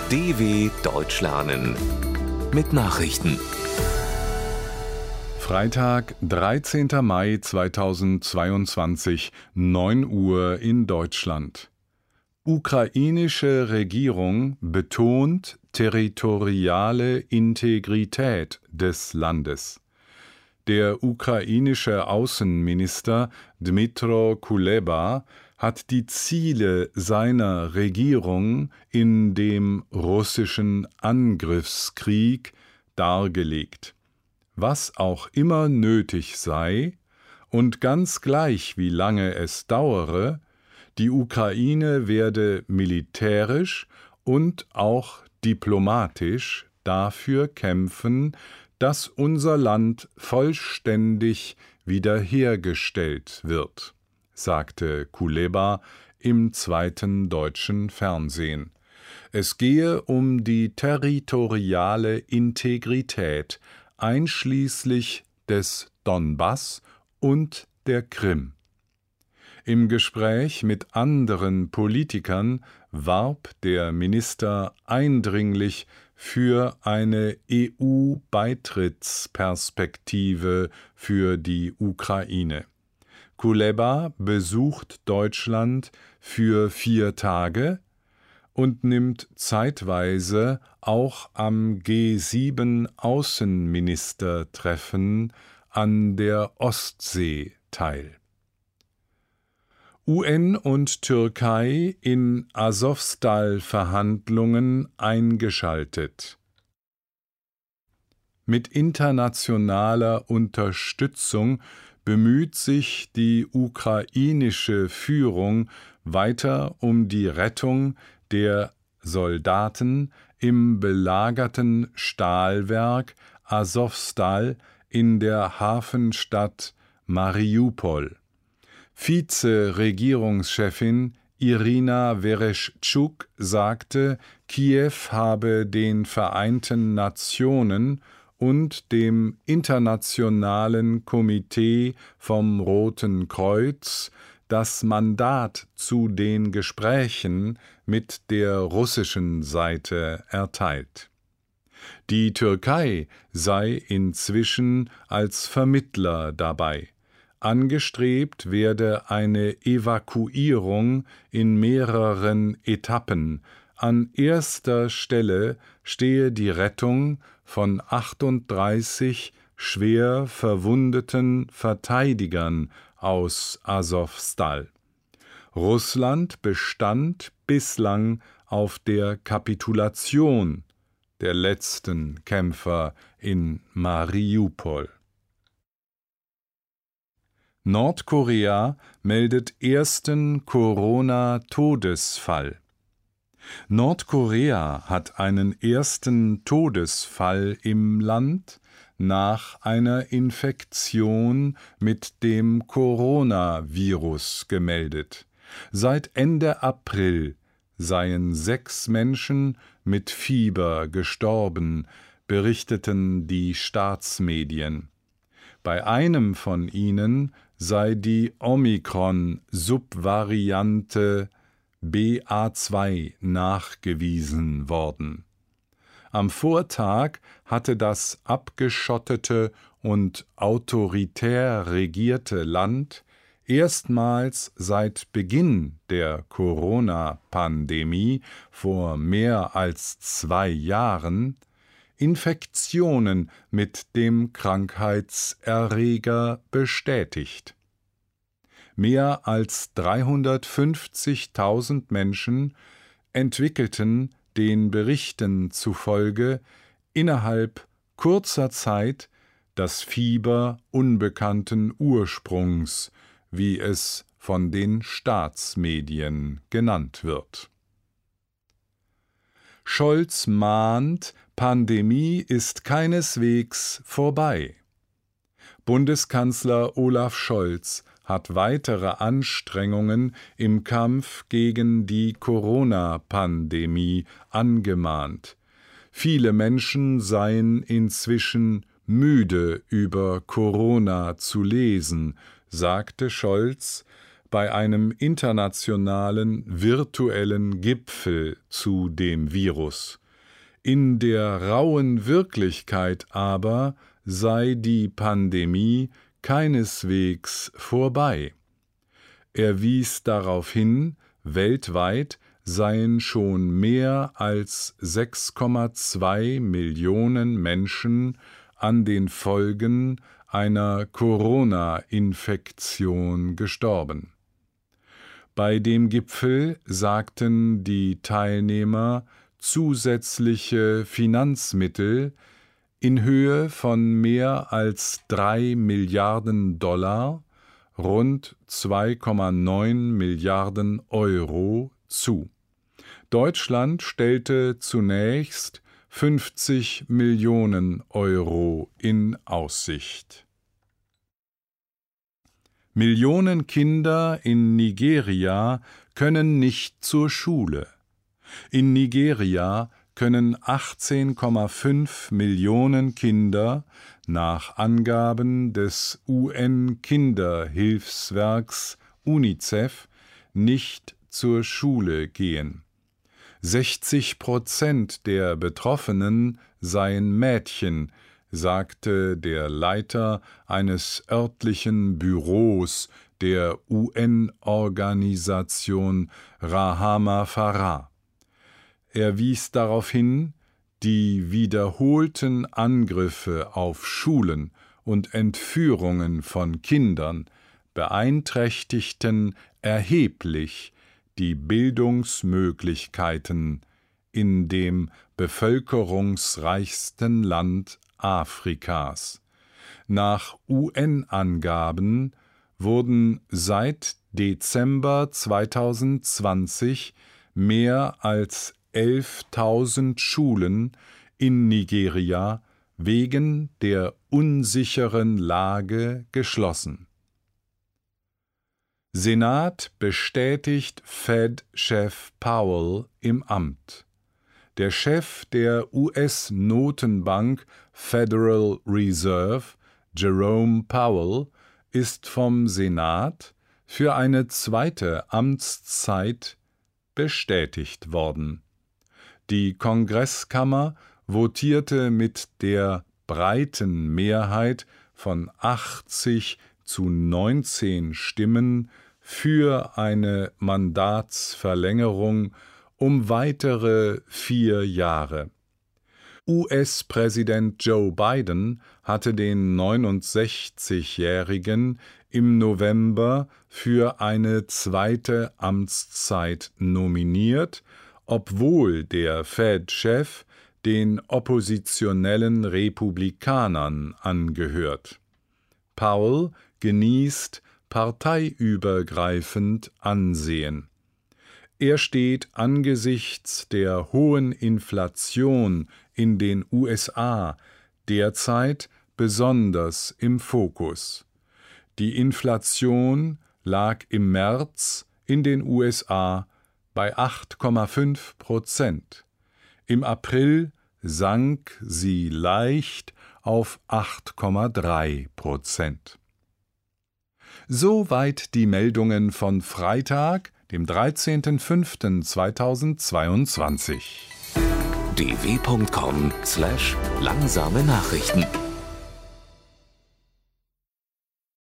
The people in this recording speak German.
DW Deutsch lernen mit Nachrichten. Freitag, 13. Mai 2022, 9 Uhr in Deutschland. Ukrainische Regierung betont territoriale Integrität des Landes. Der ukrainische Außenminister Dmytro Kuleba hat die Ziele seiner Regierung in dem russischen Angriffskrieg dargelegt. Was auch immer nötig sei und ganz gleich wie lange es dauere, die Ukraine werde militärisch und auch diplomatisch dafür kämpfen, dass unser Land vollständig wiederhergestellt wird, sagte Kuleba im zweiten deutschen Fernsehen. Es gehe um die territoriale Integrität, einschließlich des Donbass und der Krim. Im Gespräch mit anderen Politikern warb der Minister eindringlich für eine EU-Beitrittsperspektive für die Ukraine. Kuleba besucht Deutschland für 4 Tage und nimmt zeitweise auch am G7-Außenministertreffen an der Ostsee teil. UN und Türkei in Asowstal-Verhandlungen eingeschaltet. Mit internationaler Unterstützung bemüht sich die ukrainische Führung weiter um die Rettung der Soldaten im belagerten Stahlwerk Asowstal in der Hafenstadt Mariupol. Vize-Regierungschefin Irina Vereshchuk sagte, Kiew habe den Vereinten Nationen und dem Internationalen Komitee vom Roten Kreuz das Mandat zu den Gesprächen mit der russischen Seite erteilt. Die Türkei sei inzwischen als Vermittler dabei. Angestrebt werde eine Evakuierung in mehreren Etappen. An erster Stelle stehe die Rettung von 38 schwer verwundeten Verteidigern aus Asowstal. Russland bestand bislang auf der Kapitulation der letzten Kämpfer in Mariupol. Nordkorea meldet ersten Corona-Todesfall. Nordkorea hat einen ersten Todesfall im Land nach einer Infektion mit dem Coronavirus gemeldet. Seit Ende April seien 6 Menschen mit Fieber gestorben, berichteten die Staatsmedien. Bei einem von ihnen sei die Omikron-Subvariante BA2 nachgewiesen worden. Am Vortag hatte das abgeschottete und autoritär regierte Land erstmals seit Beginn der Corona-Pandemie vor mehr als 2 Jahren Infektionen mit dem Krankheitserreger bestätigt. Mehr als 350.000 Menschen entwickelten den Berichten zufolge innerhalb kurzer Zeit das Fieber unbekannten Ursprungs, wie es von den Staatsmedien genannt wird. Scholz mahnt, Pandemie ist keineswegs vorbei. Bundeskanzler Olaf Scholz hat weitere Anstrengungen im Kampf gegen die Corona-Pandemie angemahnt. Viele Menschen seien inzwischen müde, über Corona zu lesen, sagte Scholz, bei einem internationalen virtuellen Gipfel zu dem Virus. In der rauen Wirklichkeit aber sei die Pandemie keineswegs vorbei. Er wies darauf hin, weltweit seien schon mehr als 6,2 Millionen Menschen an den Folgen einer Corona-Infektion gestorben. Bei dem Gipfel sagten die Teilnehmer zusätzliche Finanzmittel in Höhe von mehr als 3 Milliarden $, rund 2,9 Milliarden Euro, zu. Deutschland stellte zunächst 50 Millionen Euro in Aussicht. Millionen Kinder in Nigeria können nicht zur Schule. In Nigeria können 18,5 Millionen Kinder nach Angaben des UN-Kinderhilfswerks UNICEF nicht zur Schule gehen. 60% der Betroffenen seien Mädchen, sagte der Leiter eines örtlichen Büros der UN-Organisation Rahama Farah. Er wies darauf hin, die wiederholten Angriffe auf Schulen und Entführungen von Kindern beeinträchtigten erheblich die Bildungsmöglichkeiten in dem bevölkerungsreichsten Land Afrikas. Nach UN-Angaben wurden seit Dezember 2020 mehr als 11.000 Schulen in Nigeria wegen der unsicheren Lage geschlossen. Senat bestätigt Fed-Chef Powell im Amt. Der Chef der US-Notenbank Federal Reserve, Jerome Powell, ist vom Senat für eine zweite Amtszeit bestätigt worden. Die Kongresskammer votierte mit der breiten Mehrheit von 80-19 Stimmen für eine Mandatsverlängerung um weitere 4 Jahre. US-Präsident Joe Biden hatte den 69-Jährigen im November für eine zweite Amtszeit nominiert, obwohl der Fed-Chef den oppositionellen Republikanern angehört. Powell genießt parteiübergreifend Ansehen. Er steht angesichts der hohen Inflation in den USA derzeit besonders im Fokus. Die Inflation lag im März in den USA bei 8,5%. Im April sank sie leicht auf 8,3%. Soweit die Meldungen von Freitag, dem 13.05.2022. dw.com/langsame Nachrichten